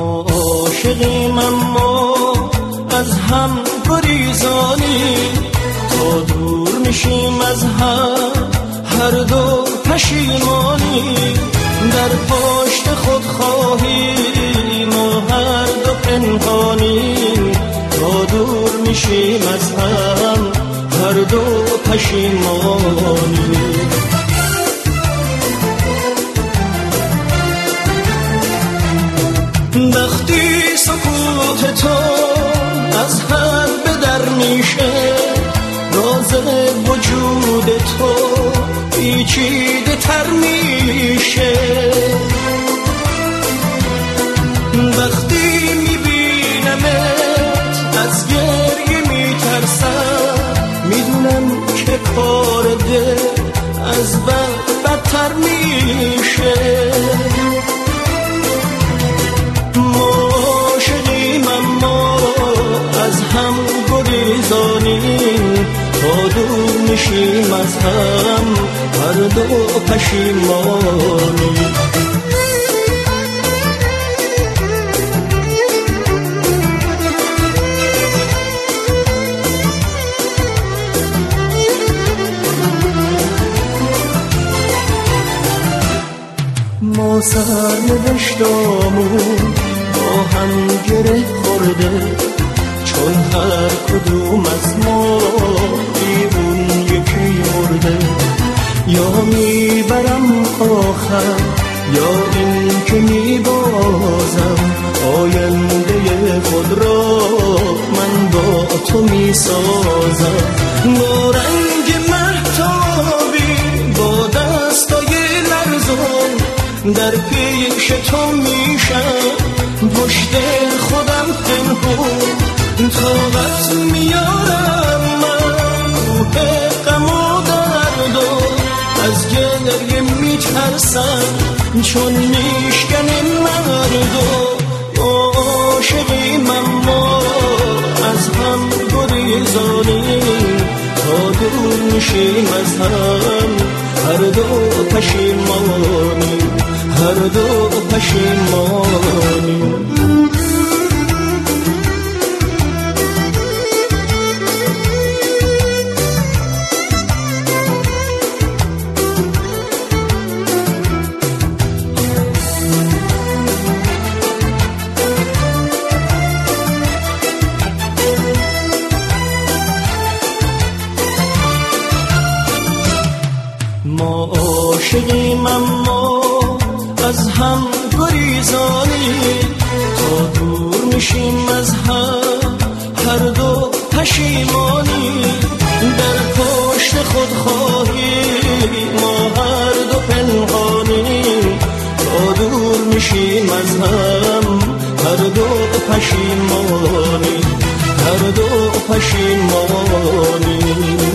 ما عاشقیم اما از هم گریزانیم، تا دور میشیم از هم هر دو پشیمانیم. در پشت خود خواهیم و هر دو پنهانیم، تا دور میشیم از هم هر دو پشیمانیم. وقتی سکوت تو از هر به در میشه، راز وجود تو پیچیده تر میشه. وقتی میبینمت از گریه میترسم، میدونم که کار دل از بد بدتر میشه. عاشقیم اما از هم گریزانیم، تا دور میشیم از هم هر دو پشیمانیم. ما سرنوشتامون با هم گره خورده، چون هر کدوم از ما بیرون یکی مرده. یا میبرم آخر یا این که میبازم، آینده خود را من با تو میسازم. با رنگ مهتابی با دستای لرزون در پیش تو میشم، پشت خودم پنهون طاقت میارم من روح غم و درد و از گریه میترسم چون میشکنه مرد. و عاشقیم اما از هم گریزانیم، تا دور میشیم از هم هر دو پشیمانیم، هر دو پشیمانیم. ما عاشقیم اما از هم گریزانیم، تا دور میشیم از هم هر دو پشیمانیم. در پشت خود خواهیم ما هر دو پنهانیم، تا دور میشیم از هم هر دو پشیمانیم، هر دو پشیمانیم.